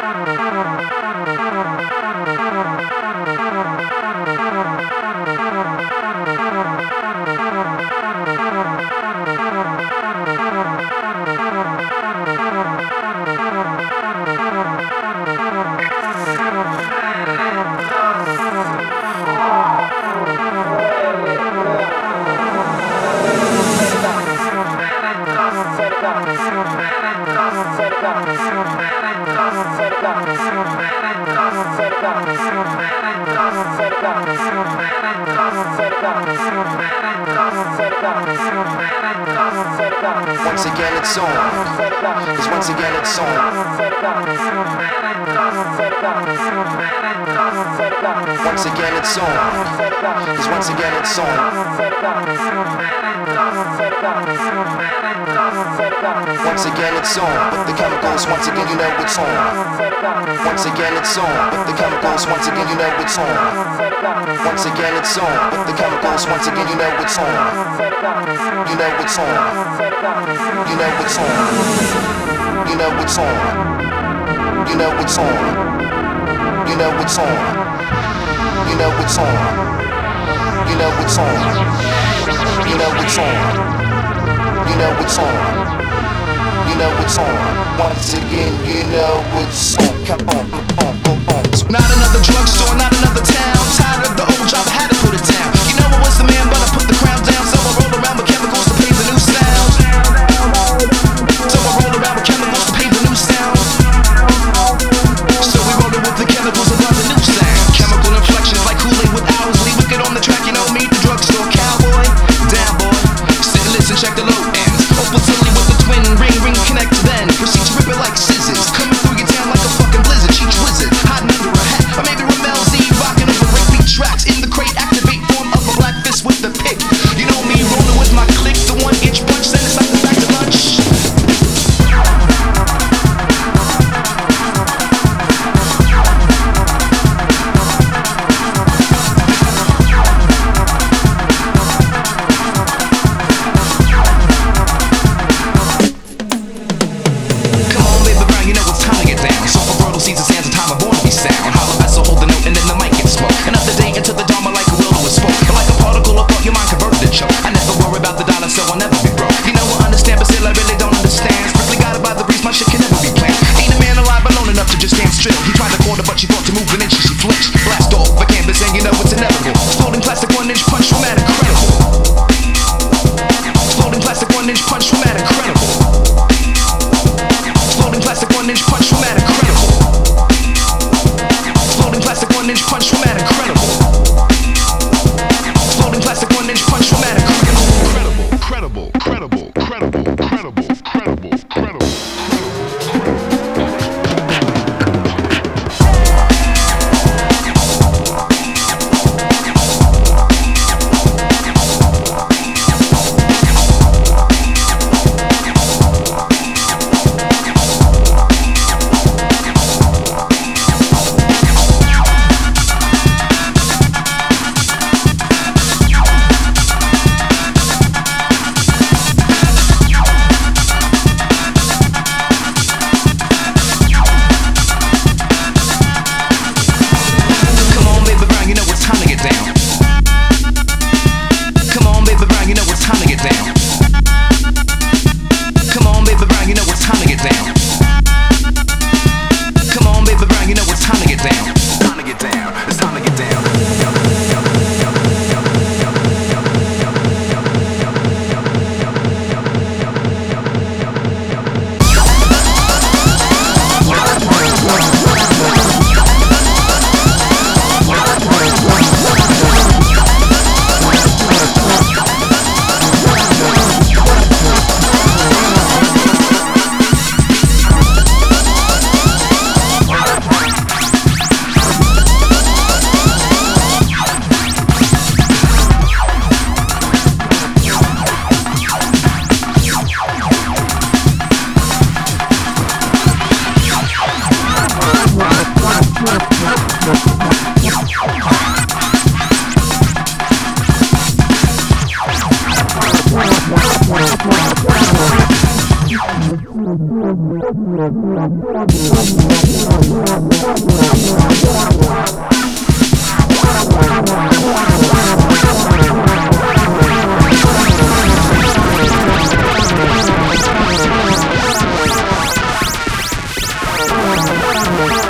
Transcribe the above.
Once again it's on, 'cause once again it's on. Once again it's on, 'cause once again it's on. Once again it's on, with the chemicals, once again you know it's on. Once again it's on, with the chemicals, once again you know it's on. Once again it's on, with the chemicals, once again you know it's on. You know it's on. You know it's on. You know it's on. You know it's on. You know it's on. You know it's on. You know it's on. You know it's on. You know it's on. You know it's on. Once again, you know it's on. Come on, Not another drugstore, not another town. Tired of the old job, I had to put it down. You know I was the man, but I put the crown down. So I roll around with chemicals to pay the new sound. So I roll around with chemicals to pay the new sound. So we rollin' with the chemicals and love the new sound. Chemical inflections like Kool-Aid with Owsley. Wicked on the track, you know me, the drugstore cowboy. Down boy, sit and listen, check the low ends. Open silly with the twin ring, connect to then. Proceed to rip it like scissors. Coming through your town like a fucking blizzard. Cheech Wizard, hiding under a hat. Or maybe Ramel Z, rocking over Rick B. Once